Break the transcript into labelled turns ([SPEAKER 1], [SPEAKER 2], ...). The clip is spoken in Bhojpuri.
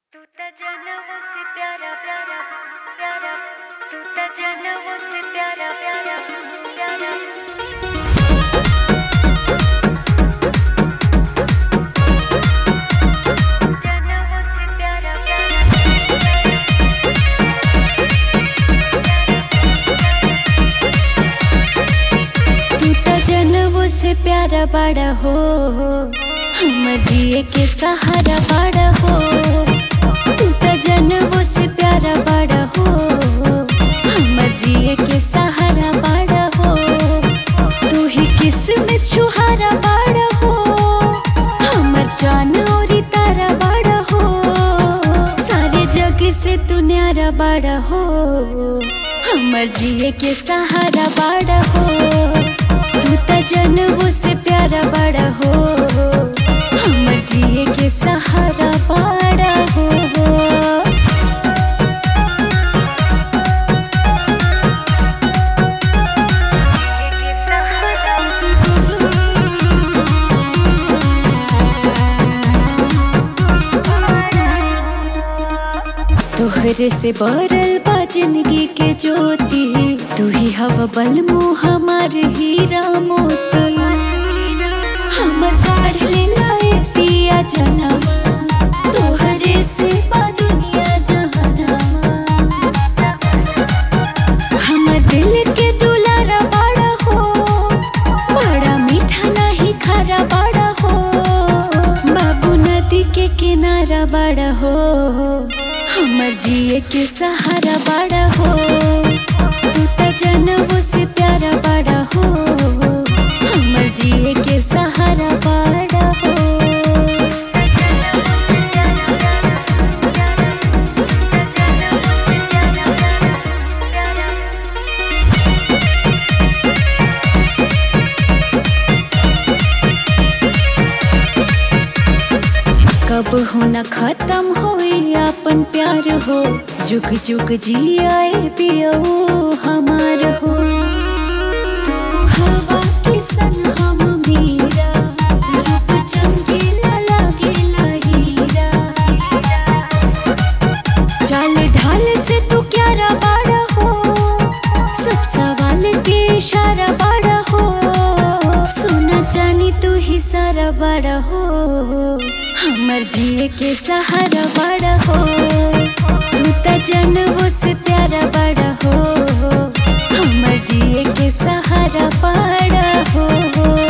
[SPEAKER 1] तू त जनमों से प्यारा प्यारा प्यारा, तू त जनमों से प्यारा प्यारा प्यारा। जनमों से प्यारा प्यारा, तू त जनमों से प्यारा बड़ा हो, हम जिए के सहारा बड़ा हो। तू त जनमों से प्यारा बड़ा हो, हम जिए के सहारा बड़ा हो। तू ही किस्मत छुहारा बड़ा हो, हमर जान और तारा बड़ा हो। सारे जग से तू न्यारा बड़ा हो, हमर जिए के सहारा बड़ा हो। तू त जनमों से प्यारा बड़ा हो, हमर जिए के सहारा बड़ा हो। तोहरे से बरल बा जिंदगी के ज्योति, तू ही हवा बल मुँह हमार हीरा मोती। हमर काढ़ ले लाए पिया जनमा, तोहरे से बा दुनिया जहानमा। हमर दिल के दुलारा बड़ा हो, बड़ा मीठा नहीं खारा बड़ा हो। बाबू नदी के किनारा बड़ा हो, हमर जिए के सहारा बड़ा हो। तू त जनमों से प्यारा बड़ा हो, हमर जिए के सहारा बड़ा हो। कब हो न खत्म होई अपन प्यार हो, जुग जुग जियाए पियो हमार हो। तू हवा के सन हम मीरा, रूप चमकीला लागेला हीरा। चाल ढाल से तू क्यारा बड़ा हो, सब सवाल के इशारा बड़ा हो। सोना चांदी तू ही सारा बड़ा हो, हमर जिए के सहारा बड़ा हो। तू त जनमों से प्यारा बड़ा हो, हमर जिए के सहारा बड़ा हो।